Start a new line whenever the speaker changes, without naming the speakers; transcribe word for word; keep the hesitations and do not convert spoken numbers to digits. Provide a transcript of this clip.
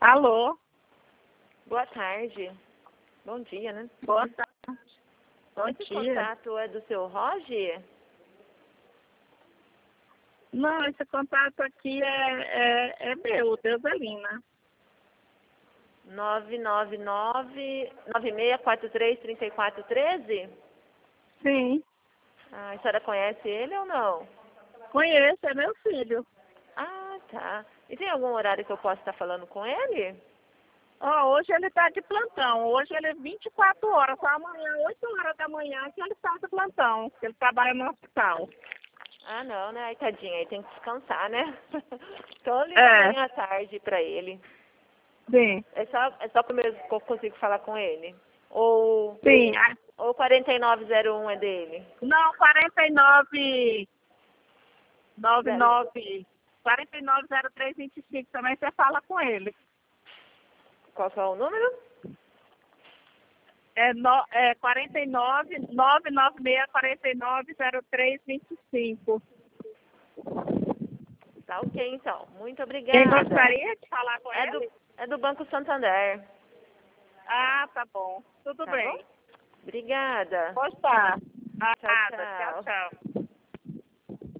Alô?
Boa tarde. Bom dia, né?
Boa tarde. Bom
Esse
dia.
contato é do seu Roger?
Não, esse contato aqui é, é, é meu, Deuselina.
nove nove nove, nove seis quatro três, três quatro um três?
Sim,
Ah, a senhora conhece ele ou não?
conheço, é meu filho.
Ah, tá. E tem algum horário que eu possa estar falando com ele?
Ó, hoje ele está de plantão. Hoje ele é vinte e quatro horas, só amanhã, oito horas da manhã, que ele está de plantão, que ele trabalha no hospital.
Ah, não, né? Ai, tadinho, aí tem que descansar, né? Então eu ligo
É,
amanhã à tarde pra ele.
sim,
É só, é só comigo que eu consigo falar com ele? Ou,
sim. Ah,
ou quarenta e nove zero um é dele?
não, quarenta e nove, noventa e
Zero.
nove, quarenta e nove zero três vinte e cinco, também você fala com ele.
Qual que é o número?
É, no, é quarenta e nove, nove nove seis, quarenta e nove zero três vinte e cinco.
Tá ok, então. Muito
Quem
obrigada.
gostaria de falar com
É do,
ele?
é do Banco Santander.
Ah, tá bom. Tudo
Tá bom?
bem.
Obrigada.
Pode estar.
Tchau,
Nada. Tchau,
tchau.
tchau.